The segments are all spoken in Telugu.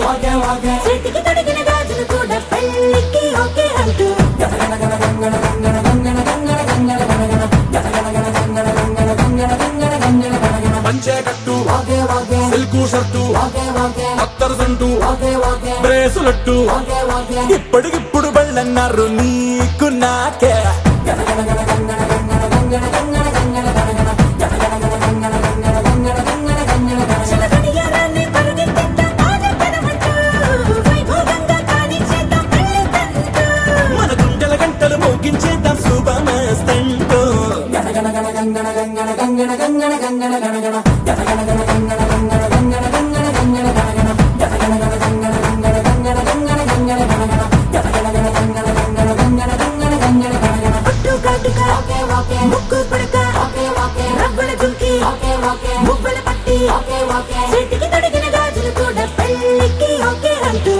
చేతికి తొడిగిన గాజులు కూడా పెళ్ళికి ఓకే అంటూ పంచే కట్టు సిల్కు షర్టు అత్తరు సంటూ బ్రేసులట్టు ఇప్పటికిప్పుడు బళ్ళన్నారు నీకు నాకే చిలకడియారాన్ని పరుగెత్తిద్దాం ఆజపడమంటూ వైభోగంగా కానిచ్చేద్దాం పెళ్ళికంటూ మన గుండెల గంటలు మోగించేద్దాం శుభమస్తంటూ పట్టు కాటుక ముక్కు పుడక రవ్వల జుంకి మువ్వల పట్టి చేతికి తొడిగిన గాజులు కూడా పెళ్ళికి ఓకే అంటూ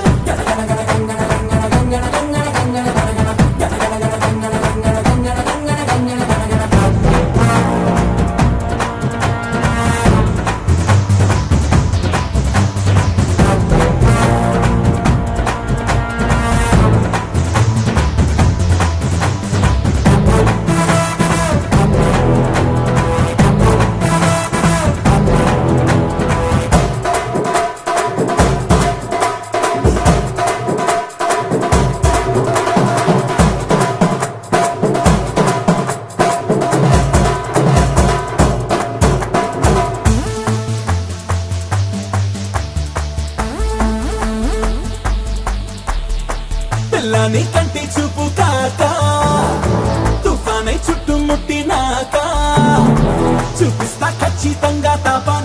పిల్లని కంటి చూపు కాక తుఫానై చుట్టుముట్టినాక చూపిస్తా ఖచ్చితంగా తాపా